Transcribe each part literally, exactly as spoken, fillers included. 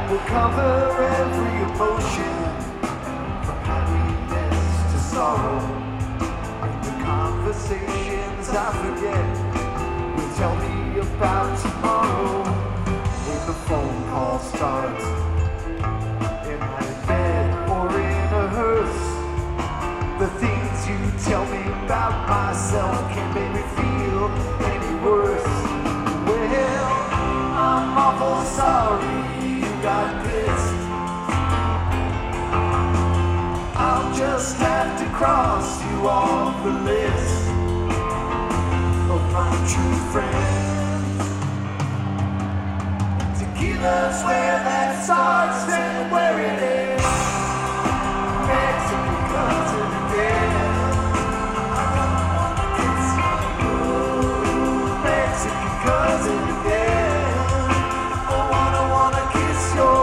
will cover every emotion, from happiness to sorrow. And the conversations I forget will tell me about tomorrow. When the phone call starts, am I in bed or in a hearse? The things you tell me about myself can't make me feel any worse. Well, I'm awful sorry you got pissed. I'll just have to cross you off the list of my true friends. Tequila's where that starts and where it ends. Mexican cousin again. I don't wanna kiss you. Mexican cousin again. I wanna wanna kiss your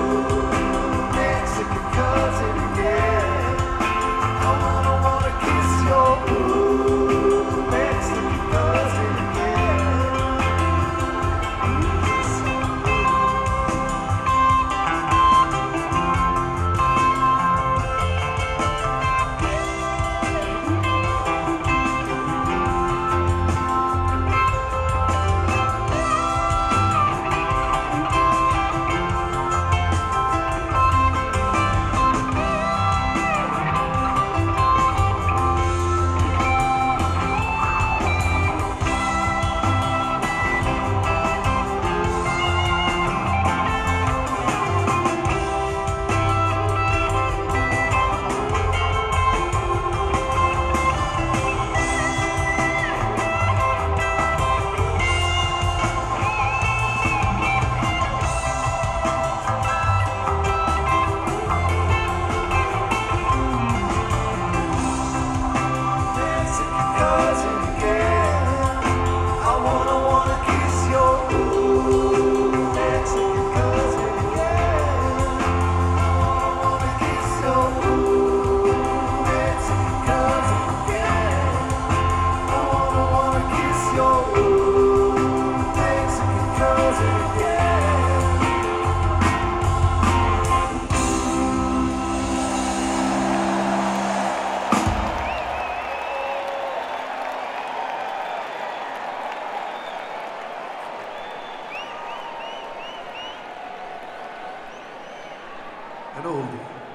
Mexican cousin again. I wanna wanna kiss your Mexican cousin again. An oldie.